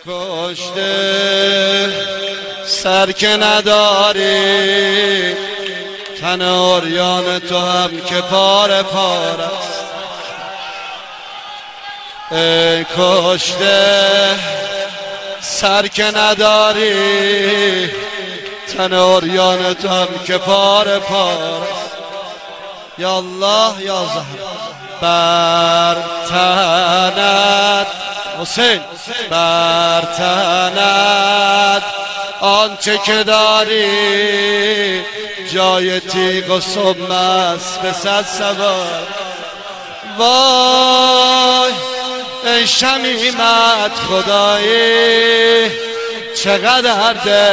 کشته سر که نداری، تن عریان تو هم که پاره پاره است. ای کشته سر که نداری، تن عریان تو هم که پاره پاره است. یا الله یا زهر بر تنت حسین، بر تنت آنچه که داری جای تیغ و سم است به صد سوار. وای ای شمیمت خدایی، چقدر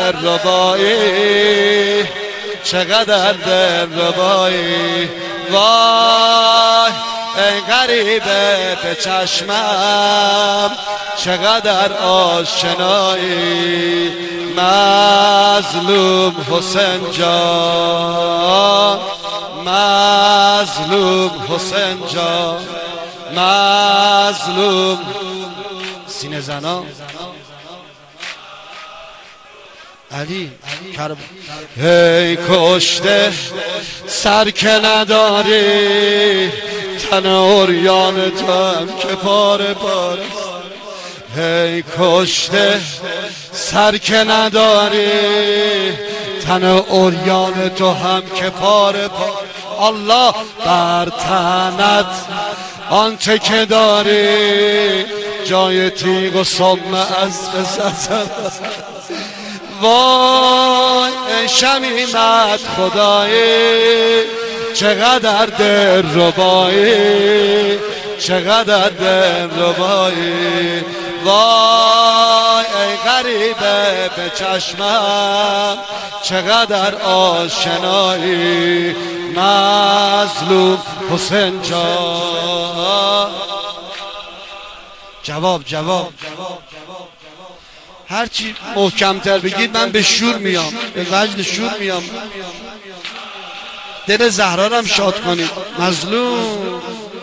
دلربایی، چقدر دلربایی. وای ای غریبه به چشمم، چقدر آشنایی. مظلوم حسین جان، مظلوم حسین جان، مظلوم. سینه زنا علی کرب. هی کشته سر که نداری، تن عریان تو هم که پاره پاره است. هی کشته سر که نداری، تن عریان تو هم که پاره پاره. الله بر تنت آنچه که داری جای تیغ و سم از بزن. وای ای شمیمت خدایی، چقدر دلربایی، چقدر دلربایی. وای ای غریبه به چشمم، چقدر آشنایی. مظلوم حسین جان. جواب هرچی محکمتر بگید من به شور میام، به وجد شور میام. دل زهرا رو هم شاد کنید. مظلوم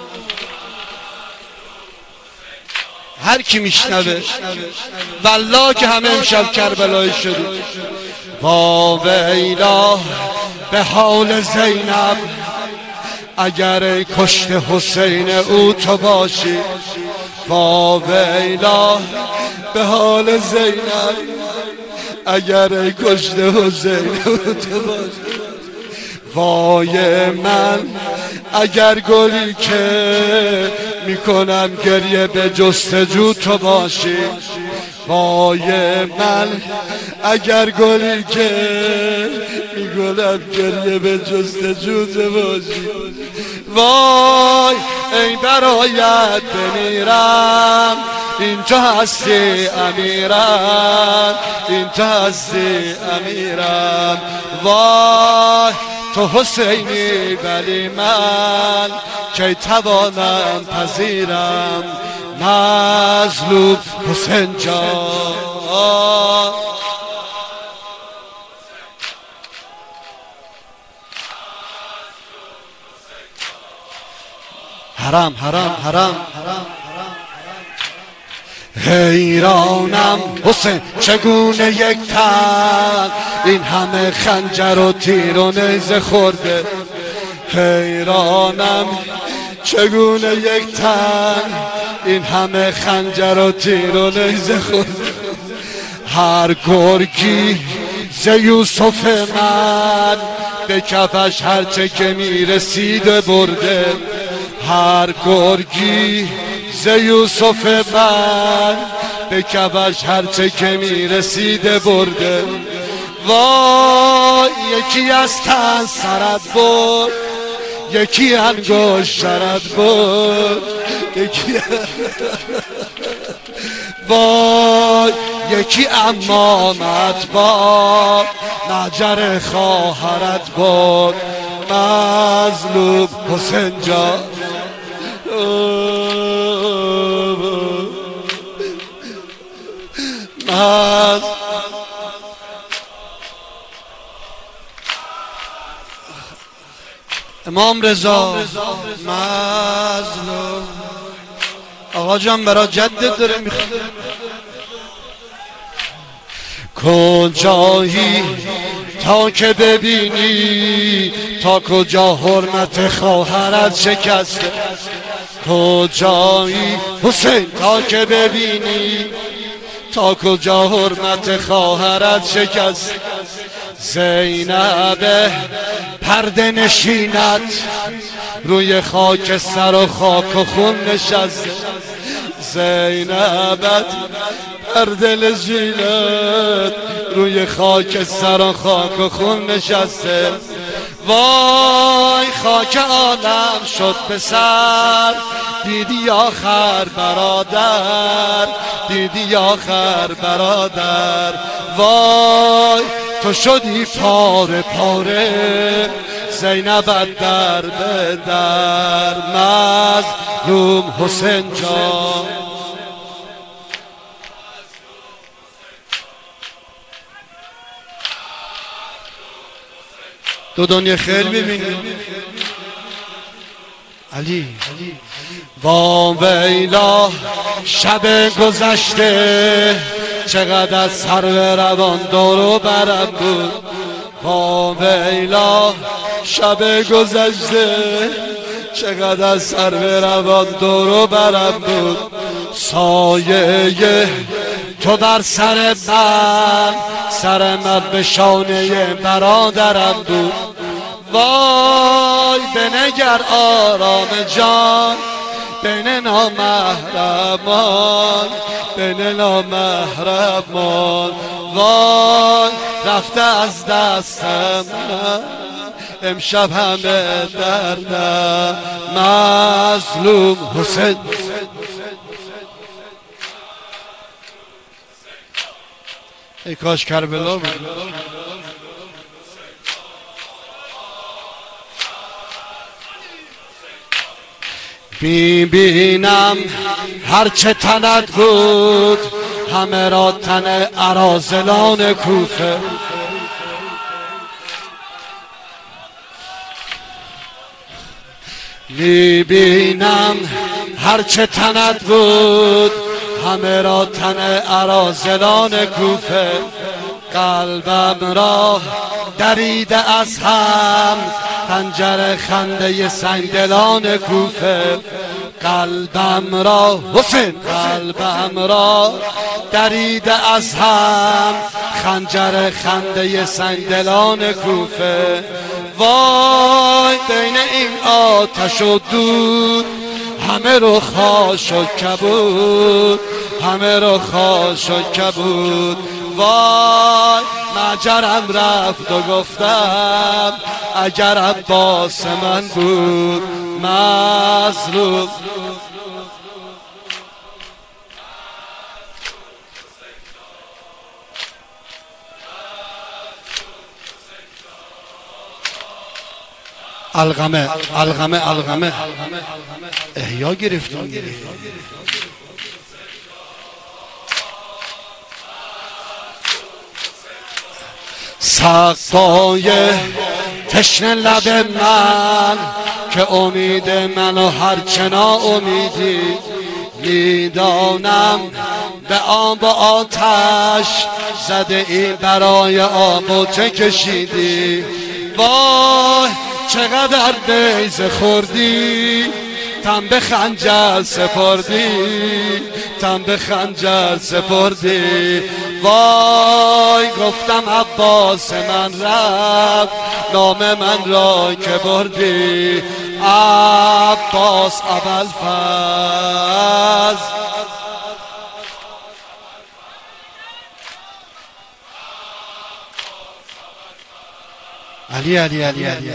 هر کی میشنوه والله که همه امشب کربلایی شدید. وا ویلا به حال زینب، اگر کشته حسین او تو باشی. وا ویلا به حال زینب، اگر کشته حسین او تو باشی. وای من اگر گلی که میکنم گریه به جستجو تو باشی. وای من اگر گلی که میکنم گریه به جستجو تو باشی. وای ای برایت بمیرم، این تو هستی امیرم، این تو هستی امیرم. وای تو حسینی ولی من کی توانم پذیرم. مظلوم حسین جان. حرام حرام حرام. حیرانم حسین چگونه یک تن این همه خنجر و تیر و نیزه خورده. حیرانم چگونه یک تن این همه خنجر و تیر و نیزه خورده. هر گرگی ز یوسف من به کفش هرچه که میرسیده برده. هر گرگی ز یوسف من به کفش هرچه که میرسیده برده. وای یکی از تن سرت برد، یکی انگشت سرت برد، یکی وای یکی عمامت با نجر خواهرت برد. مظلوم حسین جان. امام رضا مظلوم. آقا جان برای جدت داره میخواد. کجایی تا که ببینی تا کجا حرمت خواهرت شکسته، کجایی حسین تا که ببینی تا کجا حرمت خواهرت شکسته. زینب پرده نشینت روی خاک سر و خاک و خون نشسته، زینب پرده نشینت روی خاک سر و خاک و خون نشسته. وای خاک عالم شد به سر، دیدی آخر برادر، دیدی آخر برادر. وای تو شدی پاره پاره، زینب در به در، مظلوم حسین جان. دو دنیا خیر ببینی علی. ویلا شب گذشته چقدر از سرو روان دور و برم بود، ویلا شب گذشته چقدر از سرو روان دور و برم بود. سایه تو بر سر من به شانه برادرم بود. وای بنگر آرام جان بین نامحرمان، بین نامحرمان. وای رفته از دستم امشب همه دردم، مظلوم حسین. ای کاش کربلا بود. میبینم هرچه تنت بود همه را تن اراذلان کوفه. میبینم هرچه تنت بود همه را تن اراذلان کوفه. قلبم را دریده از هم خنجر خنده سنگدلان کوفه. قلبم را حسین، قلبم را دریده از هم خنجر خنده سنگدلان کوفه. وای بین این آتش و دود همه رو خاش و کبود، همه رو خاش و کبود. وای مجرم رفت و گفتم اگر عباس من بود، مظلوم. الغمه الغمه الغمه احیا گرفتون. سقای تشنه لب من که امید منو هرچنا امیدی، میدانم به آب و آتش زده ای برای آب و ته کشیدی. وای چقدر بیضه خوردی تن به خنجر سپردی، تن به خنجر سپردی. وای گفتم عباس من رفت نام من را که بردی، عباس ابوالفضل. علی علی علی علی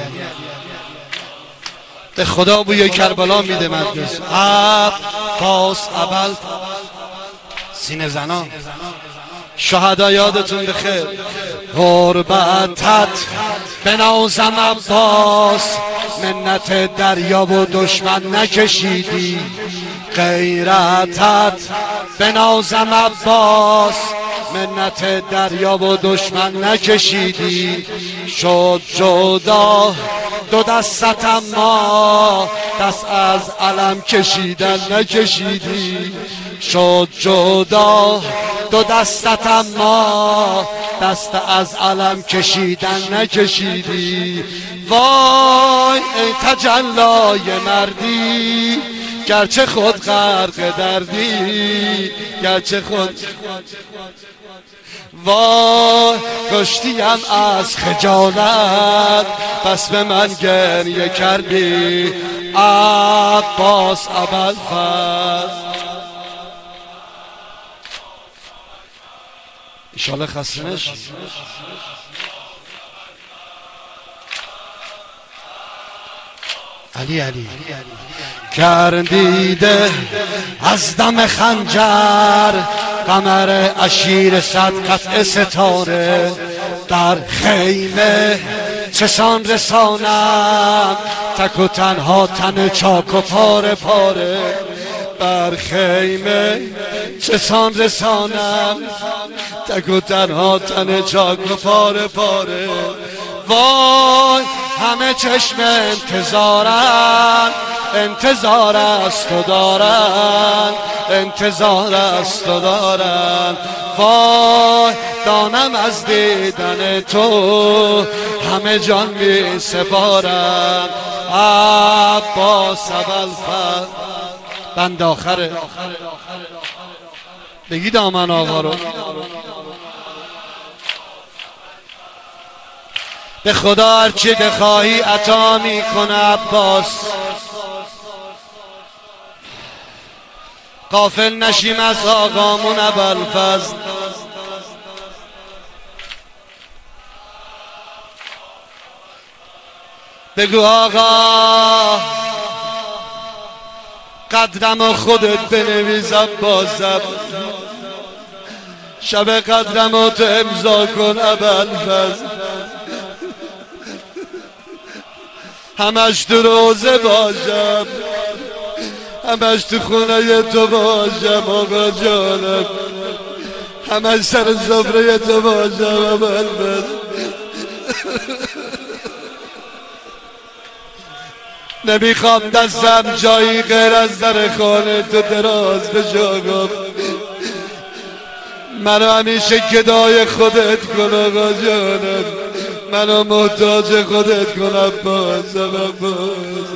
به خدا بوی کربلا میده مجلس. عباس ابوالفضل سینه زنان شهدا یادتون بخیر. غربتت بنازم عباس منت دریا و دشمن نکشیدی، غیرتت بنازم عباس منت دریا و دشمن نکشیدی. شد جدا دو دستت اما دست از علم کشیدن نکشیدی، شد جدا دو دستت اما دست از علم کشیدن نکشیدی. وای ای تجلای مردی گرچه خود غرق دردی، گرچه خود وای کشتیم از خجالت پس به من گریه کردی عباس ابوالفضل. ایشالا خسته نشی. علی گردیده از دم خنجر قمر اشیر صد قطع ستاره، در خیمه چسان رسانم تک و تنها تن چاک و پاره پاره. در خیمه چسان رسانم تک و تنها تن چاک و پاره پاره. وای همه چشم انتظارن، انتظار است و دارن، انتظار است و دارن. وای دانم از دیدن تو همه جان می سپارن عباس ابوالفضل. بند آخره بگی دامن آقا رو. به خدا هرچی بخواهی عطا میکنه عباس. غافل نشیم از آقامون ابوالفضل. بگو آقا قدرم خودت بنویس عباسم، شب قدرم تو امضا کن ابوالفضل. همش تو روزه باشم، همش تو خونه تو باشم آقا جانم، همش سر سفره تو باشم ابوالفضل. نمیخوام دستم جایی غیر از در خانه تو دراز بشاگم، منو همیشه گدای خودت کن آقا جانم، منو محتاج خودت کن عباس عباس.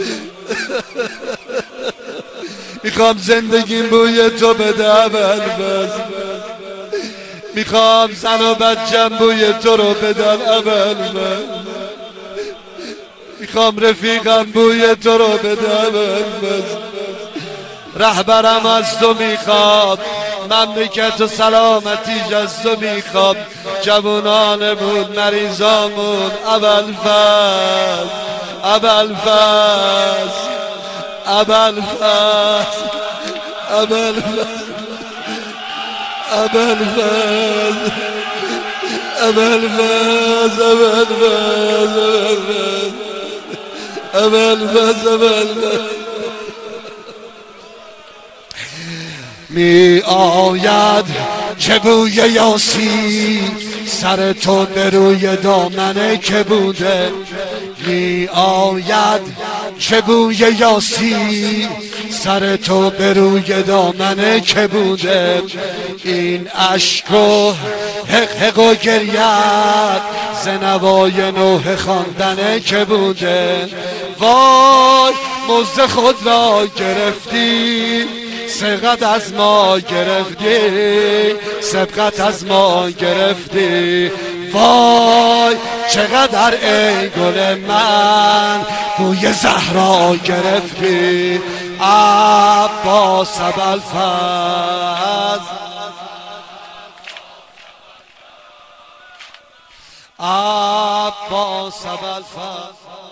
میخوام زندگیم بوی تو بده ابوالفضل، میخوام زن و بچم بوی تو رو بدن ابوالفضل، میخوام رفیقم بوی تو رو بده ابوالفضل. رهبرم از تو میخواد، مملکت و سلامتیش از تو میخواد، جوانانمون مریضامون ابوالفضل ابوالفضل ابوالفضل ابوالفضل ابوالفضل ابوالفضل ابوالفضل ابوالفضل. می آید چه بوی یاسی سر تو به روی دامنه که بوده، می آید چه بوی یاسی سر تو به روی دامنه که بوده. این اشک و حق و گریت زنوای نوح خواندنه که بوده. وای مزد خود را گرفتی، سبقت از ما گرفتی، سبقت از ما گرفتی. وای چقدر ای گل من بوی زهرا گرفتی عباس ابوالفضل عباس ابوالفضل.